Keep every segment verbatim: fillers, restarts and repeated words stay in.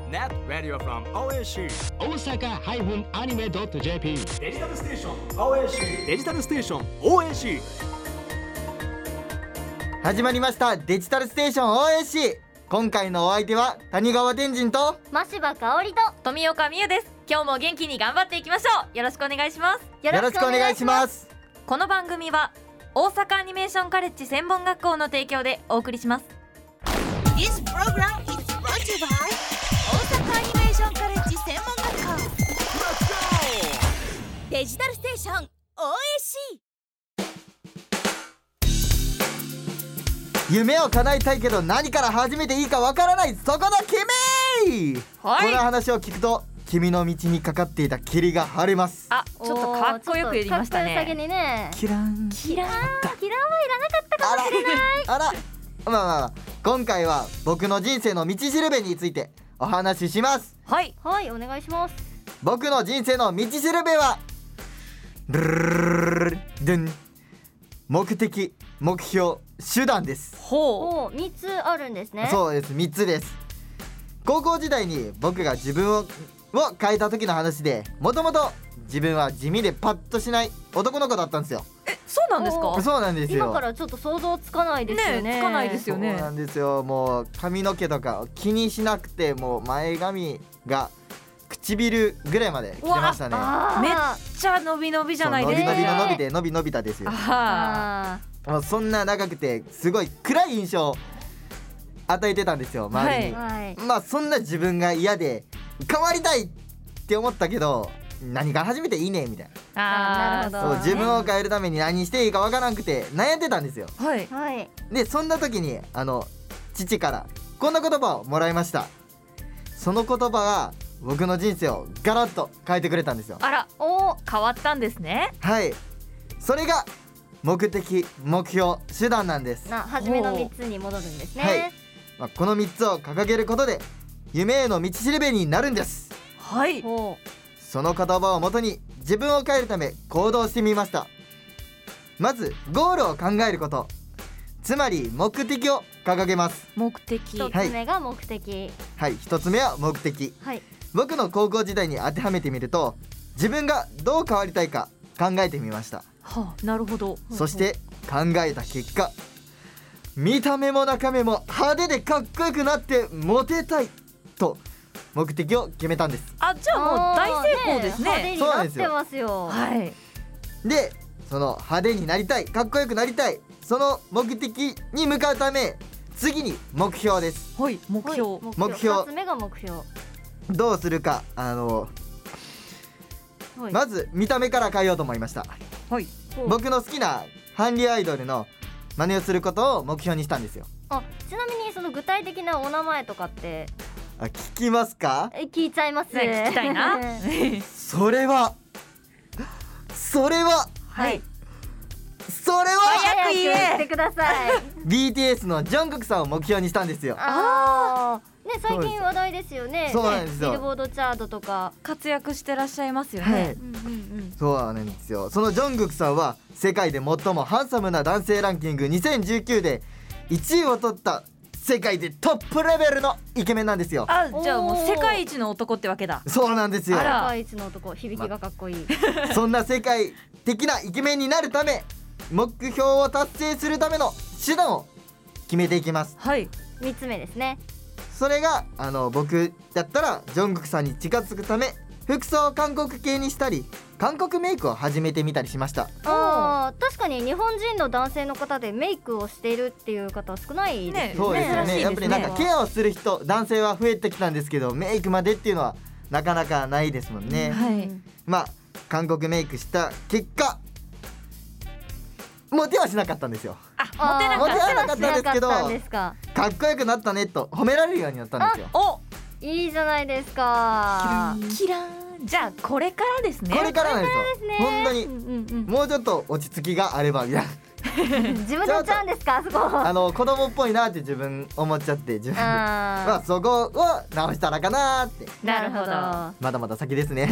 Net Radio from オーエーシー大阪 アニメ ドットジェーピーデジタルステーション オーエーシー デジタルステーション オーエーシー始まりましたデジタルステーション オーエーシー。 今回のお相手は谷川天神と真柴香織と富岡美優です。今日も元気に頑張っていきましょう。よろしくお願いします。 よろしくお願いします。 この番組は大阪アニメーションカレッジ専門学校の提供でお送りします。 This program is brought to you by 大阪アニメーションカレッジ専門学校デジタルステーション オーエーシー。 夢を叶えたいけど何から始めていいかわからない、そこの君、はい、この話を聞くと君の道にかかっていた霧が晴れます。 あ、ちょっとかっこよく言いましたね。 かっこよさげにね。 キランキランキランはいらなかったかもしれない。 あら、あら、まあまあ今回は僕の人生の道しるべについてお話しします。 はいはいお願いします。 僕の人生の道しるべはルルルルルルン目的、目標、手段です。 ほう、みっつあるんですね。 そうです、みっつです。高校時代に僕が自分をを変えた時の話で、もともと自分は地味でパッとしない男の子だったんですよ。 え、そうなんですか？ そうなんですよ。 今からちょっと想像つかないですよね。 ね、つかないですよね。 そうなんですよ。もう髪の毛とか気にしなくて、もう前髪が唇ぐらいまで来てましたね。 めっちゃ伸び伸びじゃないですか。 伸び伸びの伸びて伸び伸びたですよ。 あもうそんな長くてすごい暗い印象を与えてたんですよ、周りに、 はい、 まあそんな自分が嫌で変わりたいって思ったけど、何から始めていいねみたいな。 あー、なるほど。 そう、自分を変えるために何していいかわからなくて悩んでたんですよ。 はいはい。 でそんな時にあの父からこんな言葉をもらいました。その言葉が僕の人生をガラッと変えてくれたんですよ。 あら、お、変わったんですね。 はい、それが目的、目標、手段なんです。 な、初めのみっつに戻るんですね。 はい、まあ、このみっつを掲げることで夢への道しるべになるんです。 はい。 ほその言葉をもとに自分を変えるため行動してみました。まずゴールを考えること、つまり目的を掲げます。 目的。 一つ目が目的。 はい、一つ目は目的。 はい。 僕の高校時代に当てはめてみると、自分がどう変わりたいか考えてみました。 はあ、なるほど。 そして考えた結果、見た目も中身も派手でかっこよくなってモテたいと目的を決めたんです。 あ、じゃあもう大成功ですね。 派手になってますよ。 はい。 でその派手になりたい、かっこよくなりたい、その目的に向かうため次に目標です。 はい、目標。 目標。 ふたつめが目標。 どうするか、あの、 はい、 まず見た目から変えようと思いました。 はい。 僕の好きな韓流アイドルの真似をすることを目標にしたんですよ。 あ、ちなみにその具体的なお名前とかってあ、聞きますか？ え、聞いちゃいます。 ね、聞きたいな。 それはそれははい、 それは早く言ってください。 ビーティーエス のジョングクさんを目標にしたんですよ。 ああ、ね、最近話題ですよね。 そうなんですよ。 ビルボードチャートとか活躍してらっしゃいますよね。 はい、 うんうんうん、 そうなんですよ。そのジョングクさんは世界で最もハンサムな男性ランキングにせんじゅうきゅうでいちいを取った世界でトップレベルのイケメンなんですよ。 あ、じゃあもう世界一の男ってわけだ。 そうなんですよ。 世界一の男、響きがかっこいい、 ま、そんな世界的なイケメンになるため、目標を達成するための手段を決めていきます。 はい、 みっつめですね。 それがあの僕だったらジョングクさんに近づくため服装を韓国系にしたり韓国メイクを始めてみたりしました。 あー、確かに日本人の男性の方でメイクをしているっていう方少ないですよね。 そうですよね。やっぱりなんかケアをする人、男性は増えてきたんですけど、メイクまでっていうのはなかなかないですもんね。 はい、 まあ韓国メイクした結果モテはしなかったんですよ。 あ、モテなかった。 モテはなかったんですけど、 モテはしなかったんですか。 かっこよくなったねと褒められるようになったんですよ。 お、 いいじゃないですか。 キラーン。じゃあこれからですね。 これからなんですよ。 ですね。 本当に、 うんうんうん、 もうちょっと落ち着きがあればみたいな。 自分で言っちゃうんですか、そこ。 あの子供っぽいなって自分思っちゃって自分で、 あまあそこを直したらかなって。 なるほど。 まだまだ先ですね。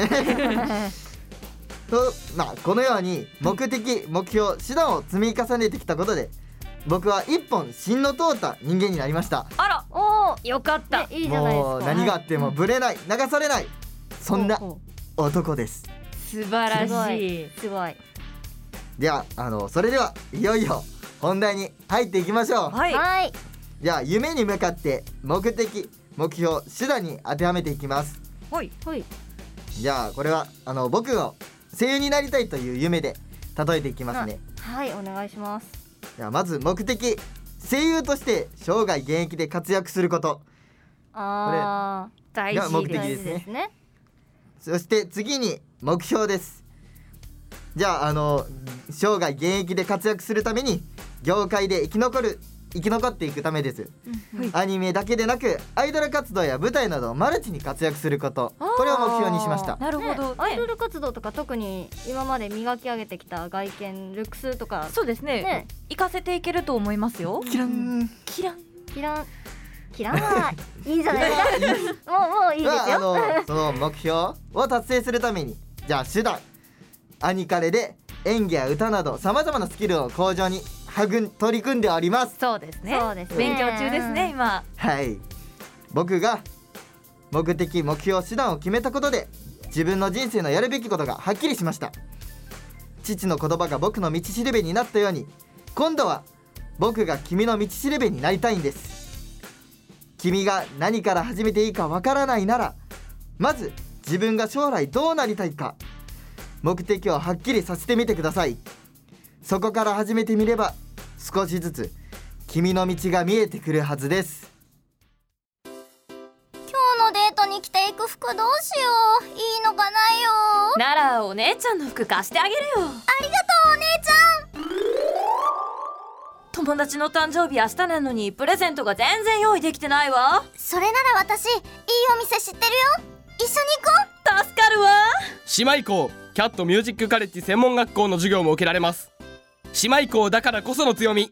と、まあこのように目的、目標、手段を積み重ねてきたことで僕は一本芯の通った人間になりました。 あら、 おおよかった、 ね、いいじゃないですか。 もう何があってもブレない、流されない、そんなほうほ男です。 素晴らしい。 うすごい。 ではあのそれではいよいよ本題に入っていきましょう。 はいはい。 じゃあ夢に向かって目的、目標、手段に当てはめていきます。 はいはい。 じゃあこれはあの僕の声優になりたいという夢で例えていきますね。 はい、お願いします。 じゃあまず目的、声優として生涯現役で活躍すること、 あー、大が目事大的ですね事ですね。 そして次に目標です。じゃああの生涯現役で活躍するために業界で生き残る生き残っていくためです。 はいアニメだけでなくアイドル活動や舞台などマルチに活躍すること、これを目標にしました。 なるほど、 ね、アイドル活動とか特に今まで磨き上げてきた外見、ルックスとかそうですねね、 行かせていけると思いますよ。 キランキランキランキランはいいんじゃないですか。もうもういいですあよ。 のその目標を達成するために、じゃあ手段、アニカレで演技や歌などさまざまなスキルを向上に育ん取り組んでおります。 そうですねそうですね。 勉強中ですね今。 はい僕が目的、目標、手段を決めたことで自分の人生のやるべきことがはっきりしました。父の言葉が僕の道しるべになったように、今度は僕が君の道しるべになりたいんです。君が何から始めていいかわからないなら、まず自分が将来どうなりたいか目的をはっきりさせてみてください。そこから始めてみれば少しずつ君の道が見えてくるはずです。 今日のデートに着ていく服どうしよう。いいのかないよ。 ならお姉ちゃんの服貸してあげるよ。 ありがとうお姉ちゃん。 友達の誕生日明日なのにプレゼントが全然用意できてないわ。 それなら私いいお店知ってるよ。一緒に行こう。 助かるわ。 姉妹校キャットミュージックカレッジ専門学校の授業も受けられます。姉妹校だからこその強み。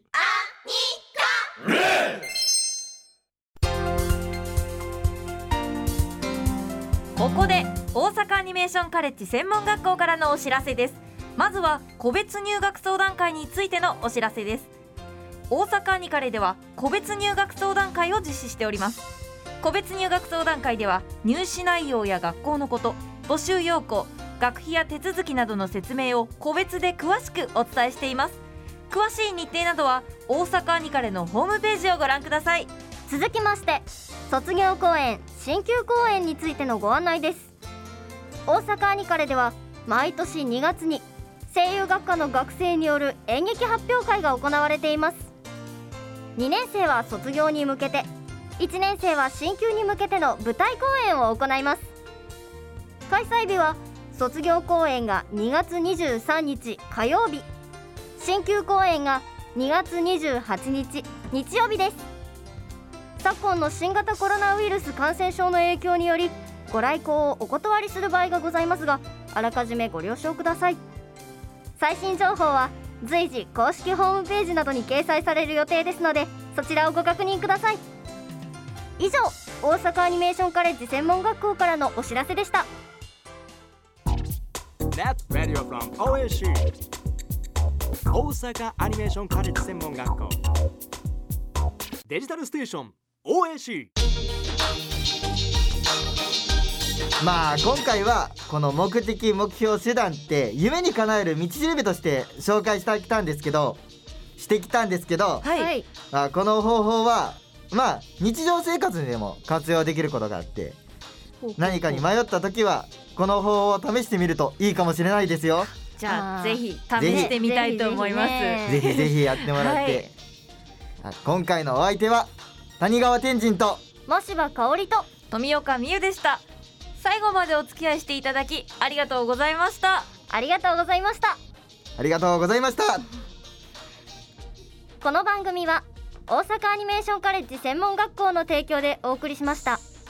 ここで大阪アニメーションカレッジ専門学校からのお知らせです。まずは個別入学相談会についてのお知らせです。大阪アニカレでは個別入学相談会を実施しております。個別入学相談会では入試内容や学校のこと、募集要項、学費や手続きなどの説明を個別で詳しくお伝えしています。詳しい日程などは大阪アニカレのホームページをご覧ください。 続きまして卒業公演、進級公演についてのご案内です。大阪アニカレでは毎年にがつに声優学科の学生による演劇発表会が行われています。にねん生は卒業に向けて、いちねん生は進級に向けての舞台公演を行います。開催日は卒業公演がにがつにじゅうさんにち火曜日、進級公演がにがつにじゅうはちにち日曜日です。昨今の新型コロナウイルス感染症の影響によりご来校をお断りする場合がございますが、あらかじめご了承ください。最新情報は随時公式ホームページなどに掲載される予定ですので、そちらをご確認ください。以上、大阪アニメーションカレッジ専門学校からのお知らせでした。 Net Radio from オーエーシー 大阪アニメーションカレッジ専門学校デジタルステーション オーエーシー。 まあ今回はこの目的、目標、手段って夢に叶える道しるべとして紹介してきたんですけどしてきたんですけど、 はい、 はい、 まあ、この方法はまあ日常生活にでも活用できることがあって、何かに迷った時はこの方法を試してみるといいかもしれないですよ。 じゃああーぜひ試してみたいと思います。 ぜぜひぜひやってもらって、 はいあ今回のお相手は谷川天神と真柴香織と富岡美優でした。最後までお付き合いしていただきありがとうございました。 ありがとうございました。 ありがとうございました。 この番組は大阪アニメーションカレッジ専門学校の提供でお送りしました。